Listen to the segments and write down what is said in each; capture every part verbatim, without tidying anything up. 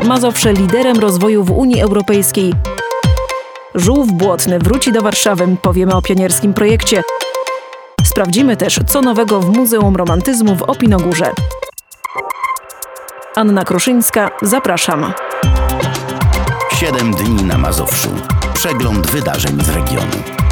Mazowsze liderem rozwoju w Unii Europejskiej. Żółw błotny wróci do Warszawy. Powiemy o pionierskim projekcie. Sprawdzimy też, co nowego w Muzeum Romantyzmu w Opinogórze. Anna Kruszyńska, zapraszam. Siedem dni na Mazowszu. Przegląd wydarzeń z regionu.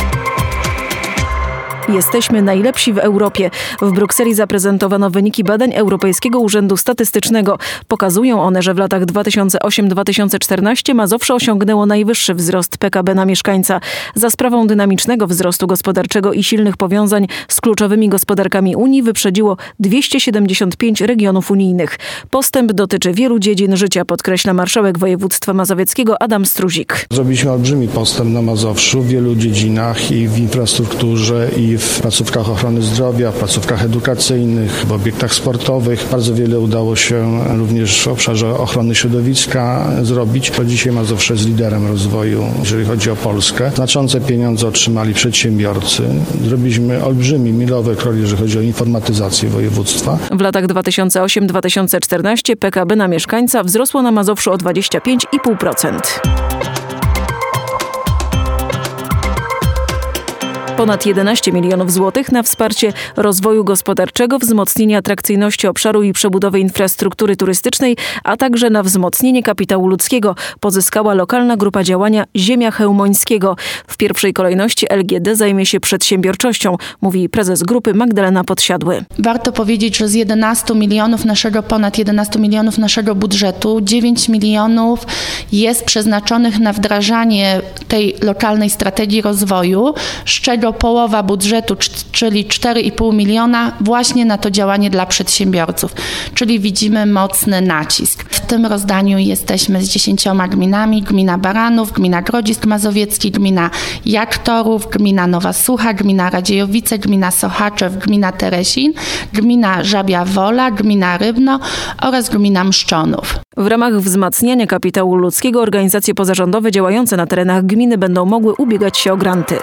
Jesteśmy najlepsi w Europie. W Brukseli zaprezentowano wyniki badań Europejskiego Urzędu Statystycznego. Pokazują one, że w latach dwa tysiące ósmym do dwa tysiące czternastego Mazowsze osiągnęło najwyższy wzrost P K B na mieszkańca. Za sprawą dynamicznego wzrostu gospodarczego i silnych powiązań z kluczowymi gospodarkami Unii wyprzedziło dwieście siedemdziesiąt pięć regionów unijnych. Postęp dotyczy wielu dziedzin życia, podkreśla marszałek województwa mazowieckiego Adam Struzik. Zrobiliśmy olbrzymi postęp na Mazowszu w wielu dziedzinach i w infrastrukturze, i w placówkach ochrony zdrowia, w placówkach edukacyjnych, w obiektach sportowych. Bardzo wiele udało się również w obszarze ochrony środowiska zrobić. To dzisiaj Mazowsze jest liderem rozwoju, jeżeli chodzi o Polskę. Znaczące pieniądze otrzymali przedsiębiorcy. Zrobiliśmy olbrzymi, milowy krok, jeżeli chodzi o informatyzację województwa. W latach dwa tysiące ósmym do dwa tysiące czternastego P K B na mieszkańca wzrosło na Mazowszu o dwadzieścia pięć i pół procent. Ponad jedenaście milionów złotych na wsparcie rozwoju gospodarczego, wzmocnienie atrakcyjności obszaru i przebudowę infrastruktury turystycznej, a także na wzmocnienie kapitału ludzkiego pozyskała lokalna grupa działania Ziemia Chełmońskiego. W pierwszej kolejności L G D zajmie się przedsiębiorczością, mówi prezes grupy Magdalena Podsiadły. Warto powiedzieć, że z jedenastu milionów naszego, ponad jedenastu milionów naszego budżetu, dziewięć milionów jest przeznaczonych na wdrażanie tej lokalnej strategii rozwoju, z czego połowa budżetu, czyli cztery i pół miliona właśnie na to działanie dla przedsiębiorców. Czyli widzimy mocny nacisk. W tym rozdaniu jesteśmy z dziesięcioma gminami. Gmina Baranów, gmina Grodzisk Mazowiecki, gmina Jaktorów, gmina Nowa Sucha, gmina Radziejowice, gmina Sochaczew, gmina Teresin, gmina Żabia Wola, gmina Rybno oraz gmina Mszczonów. W ramach wzmacniania kapitału ludzkiego organizacje pozarządowe działające na terenach gminy będą mogły ubiegać się o granty.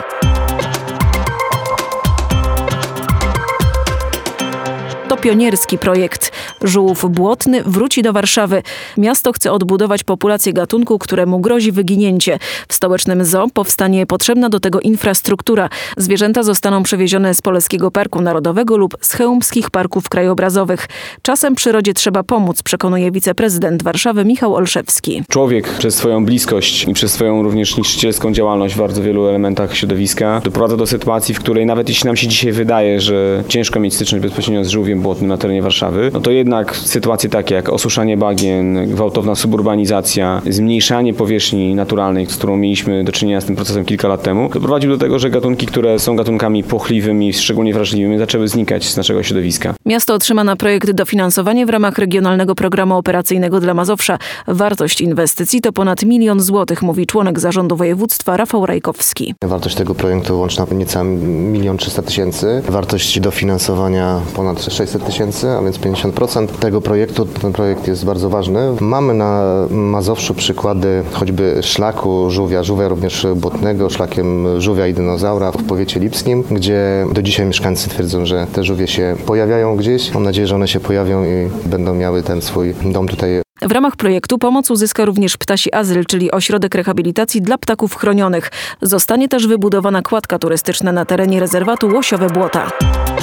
To pionierski projekt. Żółw błotny wróci do Warszawy. Miasto chce odbudować populację gatunku, któremu grozi wyginięcie. W stołecznym zoo powstanie potrzebna do tego infrastruktura. Zwierzęta zostaną przewiezione z Polskiego Parku Narodowego lub z chełmskich parków krajobrazowych. Czasem przyrodzie trzeba pomóc, przekonuje wiceprezydent Warszawy Michał Olszewski. Człowiek przez swoją bliskość i przez swoją również niszczycielską działalność w bardzo wielu elementach środowiska doprowadza do sytuacji, w której nawet jeśli nam się dzisiaj wydaje, że ciężko mieć styczność bezpośrednio z żółwiem błotnym na terenie Warszawy, no to jednak sytuacje takie jak osuszanie bagien, gwałtowna suburbanizacja, zmniejszanie powierzchni naturalnej, z którą mieliśmy do czynienia z tym procesem kilka lat temu, doprowadził do tego, że gatunki, które są gatunkami płochliwymi, szczególnie wrażliwymi, zaczęły znikać z naszego środowiska. Miasto otrzyma na projekt dofinansowanie w ramach Regionalnego Programu Operacyjnego dla Mazowsza. Wartość inwestycji to ponad milion złotych, mówi członek zarządu województwa Rafał Rajkowski. Wartość tego projektu łączna niecały milion trzysta tysięcy. Wartość dofinansowania ponad sześćset tysięcy, a więc pięćdziesiąt procent tego projektu. Ten projekt jest bardzo ważny. Mamy na Mazowszu przykłady choćby szlaku żółwia, żółwia również błotnego, szlakiem żółwia i dinozaura w powiecie lipskim, gdzie do dzisiaj mieszkańcy twierdzą, że te żółwie się pojawiają gdzieś. Mam nadzieję, że one się pojawią i będą miały ten swój dom tutaj. W ramach projektu pomoc uzyska również Ptasi Azyl, czyli ośrodek rehabilitacji dla ptaków chronionych. Zostanie też wybudowana kładka turystyczna na terenie rezerwatu Łosiowe Błota.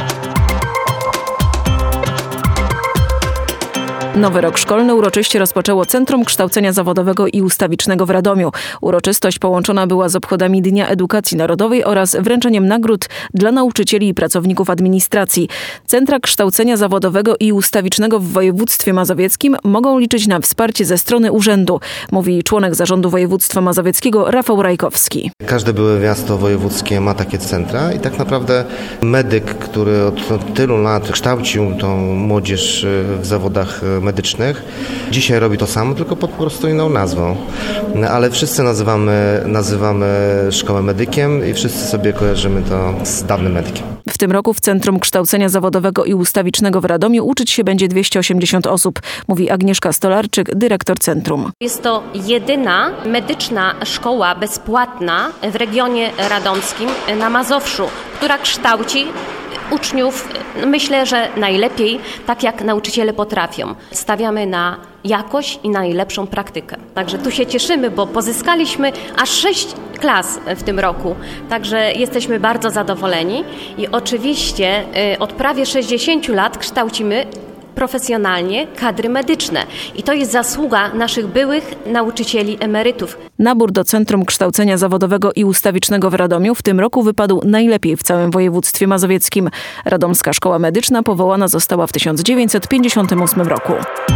Nowy rok szkolny uroczyście rozpoczęło Centrum Kształcenia Zawodowego i Ustawicznego w Radomiu. Uroczystość połączona była z obchodami Dnia Edukacji Narodowej oraz wręczeniem nagród dla nauczycieli i pracowników administracji. Centra Kształcenia Zawodowego i Ustawicznego w województwie mazowieckim mogą liczyć na wsparcie ze strony urzędu, mówi członek zarządu województwa mazowieckiego Rafał Rajkowski. Każde byłe miasto wojewódzkie ma takie centra i tak naprawdę medyk, który od tylu lat kształcił tą młodzież w zawodach medycznych, dzisiaj robi to samo, tylko pod po prostu inną nazwą. Ale wszyscy nazywamy, nazywamy szkołę medykiem i wszyscy sobie kojarzymy to z dawnym medykiem. W tym roku w Centrum Kształcenia Zawodowego i Ustawicznego w Radomiu uczyć się będzie dwieście osiemdziesiąt osób, mówi Agnieszka Stolarczyk, dyrektor centrum. Jest to jedyna medyczna szkoła bezpłatna w regionie radomskim na Mazowszu, która kształci uczniów myślę, że najlepiej, tak jak nauczyciele potrafią. Stawiamy na jakość i najlepszą praktykę. Także tu się cieszymy, bo pozyskaliśmy aż sześć klas w tym roku. Także jesteśmy bardzo zadowoleni i oczywiście od prawie sześćdziesięciu lat kształcimy profesjonalnie kadry medyczne. I to jest zasługa naszych byłych nauczycieli emerytów. Nabór do Centrum Kształcenia Zawodowego i Ustawicznego w Radomiu w tym roku wypadł najlepiej w całym województwie mazowieckim. Radomska Szkoła Medyczna powołana została w tysiąc dziewięćset pięćdziesiątym ósmym roku.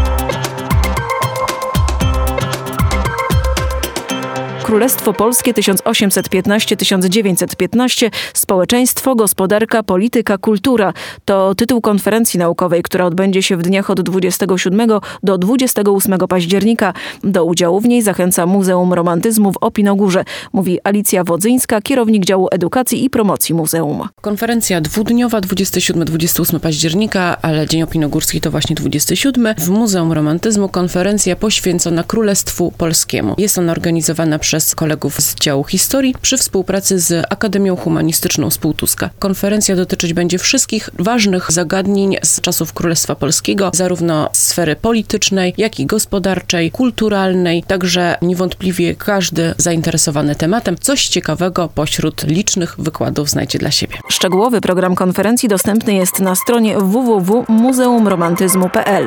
Królestwo Polskie tysiąc osiemset piętnaście do tysiąc dziewięćset piętnaście, społeczeństwo, gospodarka, polityka, kultura. To tytuł konferencji naukowej, która odbędzie się w dniach od dwudziestego siódmego do dwudziestego ósmego października. Do udziału w niej zachęca Muzeum Romantyzmu w Opinogórze, mówi Alicja Wodzyńska, kierownik działu edukacji i promocji muzeum. Konferencja dwudniowa, dwudziestego siódmego do dwudziestego ósmego października, ale Dzień Opinogórski to właśnie dwudziestego siódmego. W Muzeum Romantyzmu konferencja poświęcona Królestwu Polskiemu. Jest ona organizowana przez kolegów z działu historii przy współpracy z Akademią Humanistyczną z Półtuska. Konferencja dotyczyć będzie wszystkich ważnych zagadnień z czasów Królestwa Polskiego, zarówno sfery politycznej, jak i gospodarczej, kulturalnej, także niewątpliwie każdy zainteresowany tematem coś ciekawego pośród licznych wykładów znajdzie dla siebie. Szczegółowy program konferencji dostępny jest na stronie w w w kropka muzeum romantyzmu kropka p l.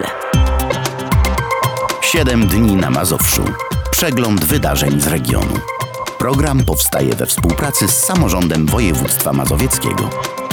Siedem dni na Mazowszu. Przegląd wydarzeń z regionu. Program powstaje we współpracy z samorządem województwa mazowieckiego.